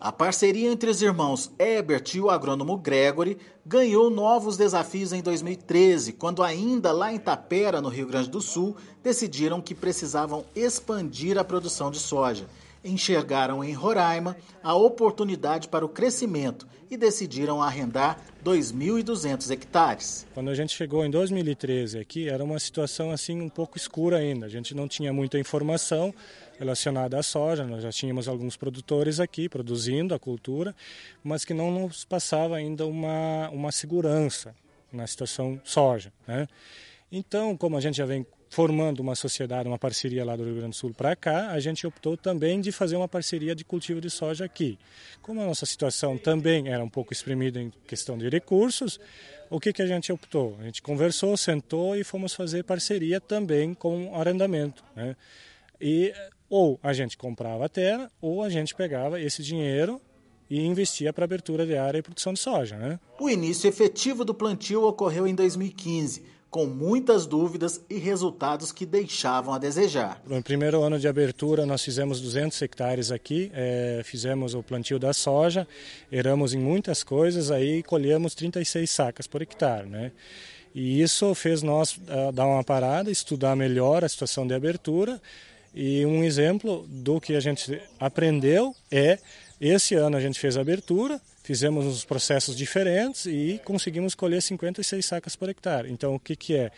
A parceria entre os irmãos Herbert e o agrônomo Gregory ganhou novos desafios em 2013, quando ainda lá em Tapera, no Rio Grande do Sul, decidiram que precisavam expandir a produção de soja. Enxergaram em Roraima a oportunidade para o crescimento e decidiram arrendar 2.200 hectares. Quando a gente chegou em 2013 aqui, era uma situação assim um pouco escura ainda. A gente não tinha muita informação relacionada à soja. Nós já tínhamos alguns produtores aqui produzindo a cultura, mas que não nos passava ainda uma segurança na situação soja, né? Então, como a gente já vem formando uma sociedade, uma parceria lá do Rio Grande do Sul para cá, a gente optou também de fazer uma parceria de cultivo de soja aqui. Como a nossa situação também era um pouco espremida em questão de recursos, o que a gente optou? A gente conversou, sentou e fomos fazer parceria também com arrendamento, né? E ou a gente comprava a terra, ou a gente pegava esse dinheiro e investia para abertura de área e produção de soja, né? O início efetivo do plantio ocorreu em 2015, com muitas dúvidas e resultados que deixavam a desejar. No primeiro ano de abertura nós fizemos 200 hectares aqui, fizemos o plantio da soja, erramos em muitas coisas, aí colhemos 36 sacas por hectare, né? E isso fez nós dar uma parada, estudar melhor a situação de abertura, e um exemplo do que a gente aprendeu esse ano a gente fez a abertura, fizemos uns processos diferentes e conseguimos colher 56 sacas por hectare. Então, o que é?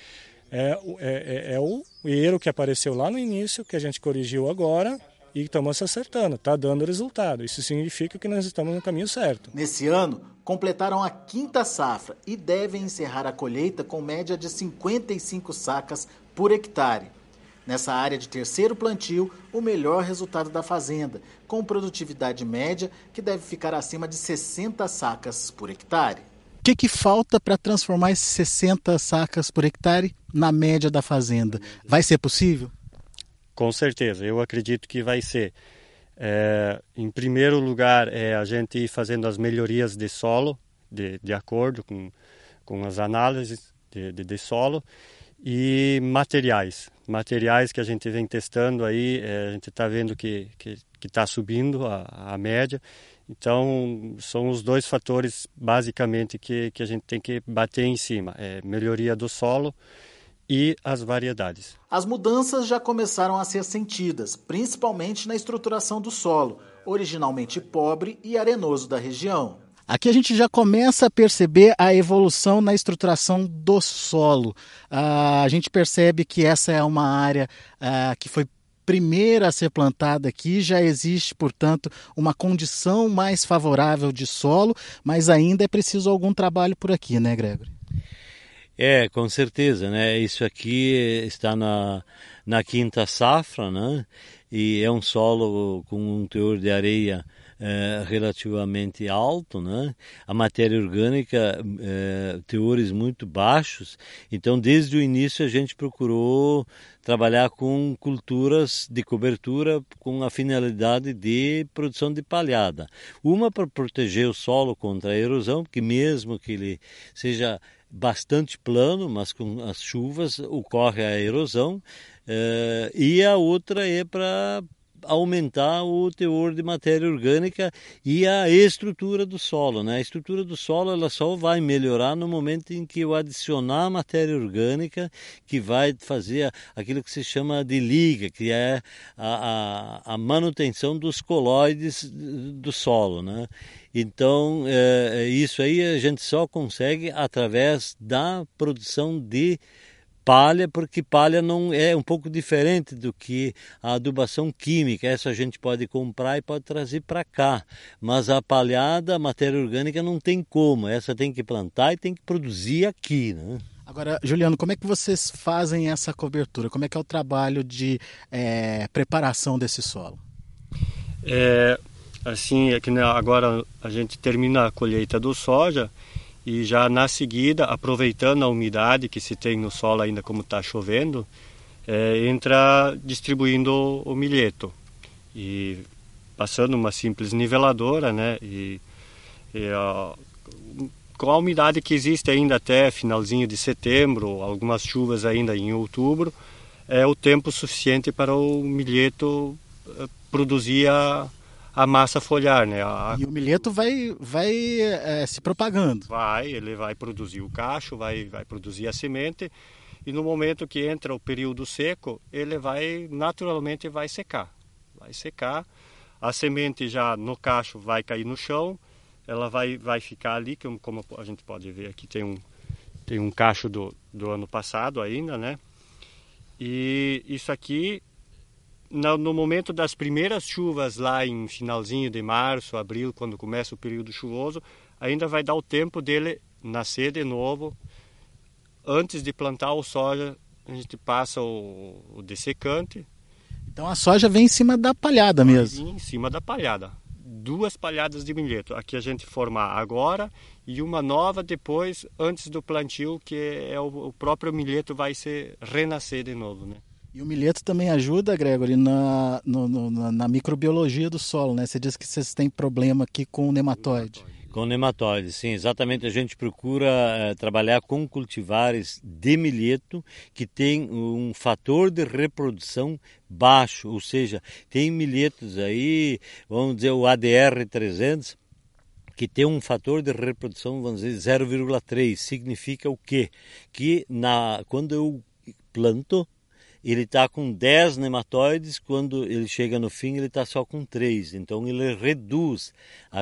É o erro que apareceu lá no início, que a gente corrigiu agora e estamos acertando, está dando resultado. Isso significa que nós estamos no caminho certo. Nesse ano, completaram a 5ª safra e devem encerrar a colheita com média de 55 sacas por hectare. Nessa área de terceiro plantio, o melhor resultado da fazenda, com produtividade média que deve ficar acima de 60 sacas por hectare. O que falta para transformar esses 60 sacas por hectare na média da fazenda? Vai ser possível? Com certeza, eu acredito que vai ser. Em primeiro lugar, a gente ir fazendo as melhorias de solo, de acordo com as análises de solo, e materiais que a gente vem testando aí, a gente está vendo que está subindo a média. Então, são os dois fatores, basicamente, que a gente tem que bater em cima. Melhoria do solo e as variedades. As mudanças já começaram a ser sentidas, principalmente na estruturação do solo, originalmente pobre e arenoso da região. Aqui a gente já começa a perceber a evolução na estruturação do solo. A gente percebe que essa é uma área que foi primeira a ser plantada aqui, já existe, portanto, uma condição mais favorável de solo, mas ainda é preciso algum trabalho por aqui, né, Gregory? Com certeza, né? Isso aqui está na 5ª safra, né? E é um solo com um teor de areia relativamente alto, né? A matéria orgânica, teores muito baixos. Então, desde o início, a gente procurou trabalhar com culturas de cobertura com a finalidade de produção de palhada. Uma para proteger o solo contra a erosão, porque mesmo que ele seja bastante plano, mas com as chuvas ocorre a erosão, e a outra é para aumentar o teor de matéria orgânica e a estrutura do solo, né? A estrutura do solo ela só vai melhorar no momento em que eu adicionar matéria orgânica, que vai fazer aquilo que se chama de liga, que é a manutenção dos colóides do solo, né? Então, isso aí a gente só consegue através da produção de palha, porque palha não é um pouco diferente do que a adubação química. Essa a gente pode comprar e pode trazer para cá, mas a palhada, a matéria orgânica não tem como, essa tem que plantar e tem que produzir aqui, né? Agora, Juliano, como é que vocês fazem essa cobertura? Como é que é o trabalho de preparação desse solo? Assim, é que agora a gente termina a colheita do soja e já na seguida, aproveitando a umidade que se tem no solo ainda como está chovendo, entra distribuindo o milheto e passando uma simples niveladora, né? Com a umidade que existe ainda até finalzinho de setembro, algumas chuvas ainda em outubro, é o tempo suficiente para o milheto produzir a massa foliar, né? E o milheto vai se propagando. Ele vai produzir o cacho, vai produzir a semente, e no momento que entra o período seco, ele naturalmente vai secar. Vai secar, a semente já no cacho vai cair no chão, ela vai ficar ali, como a gente pode ver aqui, tem um cacho do ano passado ainda, né? E isso aqui, no momento das primeiras chuvas lá em finalzinho de março, abril, quando começa o período chuvoso, ainda vai dar o tempo dele nascer de novo. Antes de plantar o soja, a gente passa o dessecante. Então a soja vem em cima da palhada mesmo? Em cima da palhada. 2 palhadas de milheto. Aqui a gente forma agora e uma nova depois, antes do plantio, que é o próprio milheto vai renascer de novo, né? E o milheto também ajuda, Gregory, na microbiologia do solo, né? Você disse que vocês têm problema aqui com o nematóide. Com nematóide, sim, exatamente. A gente procura trabalhar com cultivares de milheto que tem um fator de reprodução baixo, ou seja, tem milhetos aí, vamos dizer o ADR 300, que tem um fator de reprodução, vamos dizer, 0,3. Significa o quê? Que quando eu planto, ele está com 10 nematóides, quando ele chega no fim ele está só com 3, então ele reduz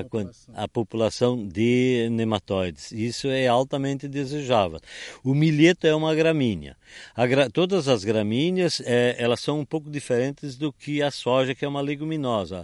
a população de nematóides. Isso é altamente desejável. O milheto é uma gramínea. Todas as gramíneas elas são um pouco diferentes do que a soja, que é uma leguminosa.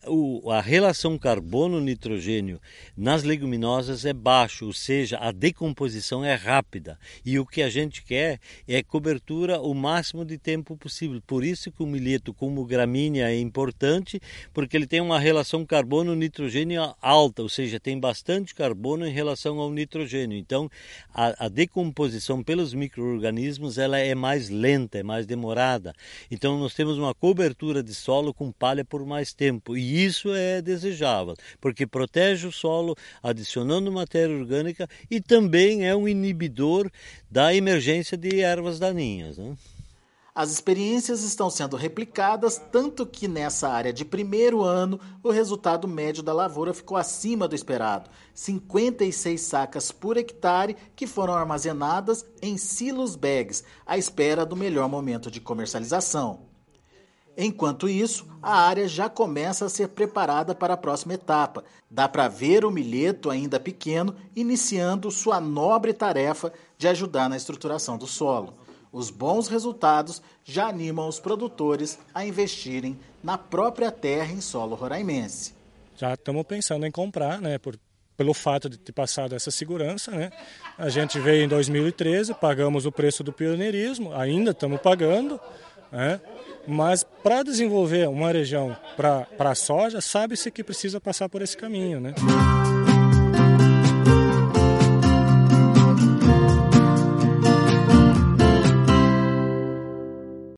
A relação carbono-nitrogênio nas leguminosas é baixo, ou seja, a decomposição é rápida. E o que a gente quer é cobertura o máximo de tempo possível. Por isso que o milheto, como gramínea, é importante, porque ele tem uma relação carbono-nitrogênio alta, ou seja, tem bastante carbono em relação ao nitrogênio. Então, a decomposição pelos micro-organismos ela é mais lenta, é mais demorada. Então, nós temos uma cobertura de solo com palha por mais tempo. E isso é desejável, porque protege o solo, adicionando matéria orgânica, e também é um inibidor da emergência de ervas daninhas, né? As experiências estão sendo replicadas, tanto que nessa área de primeiro ano, o resultado médio da lavoura ficou acima do esperado. 56 sacas por hectare que foram armazenadas em silos bags, à espera do melhor momento de comercialização. Enquanto isso, a área já começa a ser preparada para a próxima etapa. Dá para ver o milheto ainda pequeno iniciando sua nobre tarefa de ajudar na estruturação do solo. Os bons resultados já animam os produtores a investirem na própria terra em solo roraimense. Já estamos pensando em comprar, né, pelo fato de ter passado essa segurança, né? A gente veio em 2013, pagamos o preço do pioneirismo, ainda estamos pagando, né? Mas para desenvolver uma região para a soja, sabe-se que precisa passar por esse caminho, né?